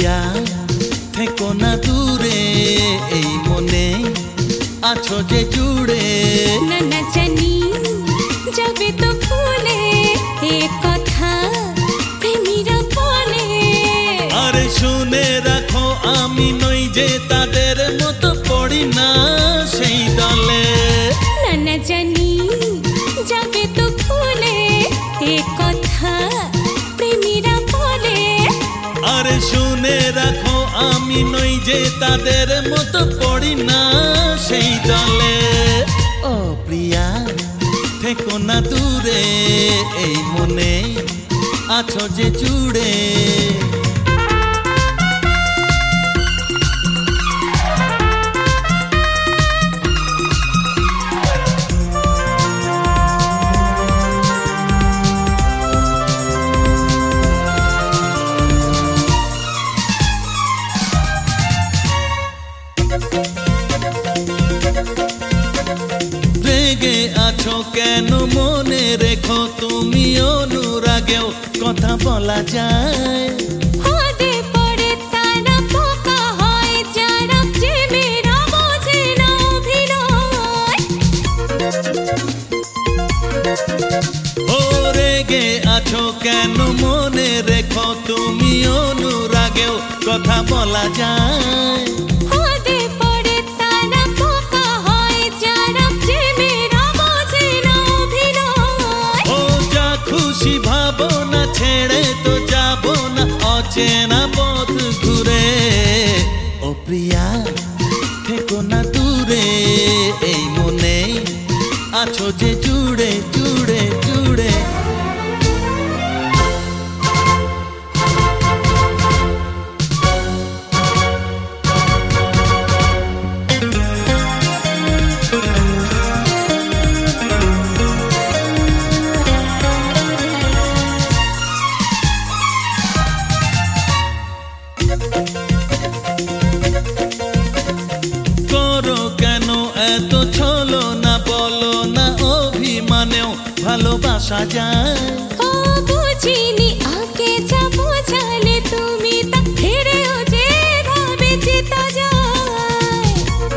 প্রিয়া থেকো না দূরে এই মনে আছো যে জুড়ে না না জানি যাবে তো ভুলে এ কথা প্রেমীরা বলে আরে শুনে রাখো আমি নই যে তাদের মতো পড়ি না সেই দলে না না জানি যাবে তো ভুলে এ কথা প্রেমীরা বলে আরে শুনে রাখো আমি নই যে তাদের মতো পড়ি না সেই দলে ও প্রিয়া থেকো না দূরে এই মনে আছো যে জুড়ে রেগে আছো কেন মনে রেখো তুমি অনুরাগেও কথা বলা যায় ফাঁদে পড়ে তারা বোকা হয় যারা প্রেমেরা বোঝে না অভিনয় ও রেগে আছো কেন মনে রেখো তুমি অনুরাগেও কথা বলা যায় ফাঁদে পড়ে তারা বোকা হয় যারা প্রেমেরা বোঝে না অভিনয় ও যা খুশি ভাবো না ছেড়ে তো যাবো না অচেনা পথ ঘুরে ও প্রিয়া থেকো না দূরে এই মনে আছো যে জুড়ে জুড়ে জুড়ে করো কেন এত ছলো না বলো না অভিমানেও ভালোবাসা যায় ও বুঝিনি আগে যা বোঝালে তুমি তা ফিরেও যে ভাবে যেতা যায়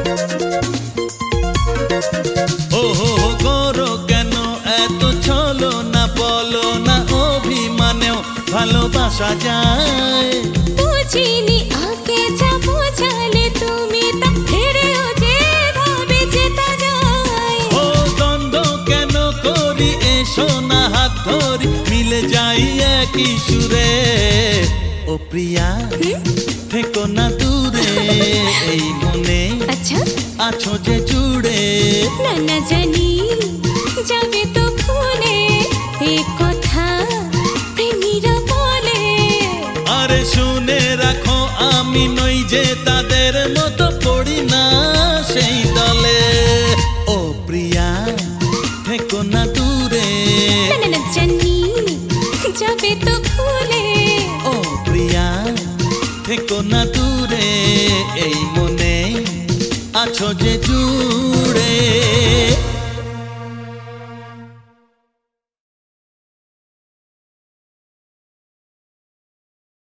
ও হো হো করো কেন এত ছলো না বলো না অভিমানেও ভালোবাসা যায় বুঝিনি আগে যা বোঝালে তুমি তা ফিরেও যে ভাবে যেতা যায় ও দ্বন্দ্ব কেন করি এসো না হাত ধরি মিলে যাই একই সুরে ও প্রিয়া থেকো না দূরে এই মনে আচ্ছা আছো যে জুড়ে না না জানি যাবে তো ভুলে এ কথা প্রেমীরা বলে আরে শুনে রাখো আমি নই যে তাদের মতো পড়ি না সেই দলে ও প্রিয়া থেকো না দূরে না না না জানি যাবে তো ভুলে ও প্রিয়া থেকো না দূরে এই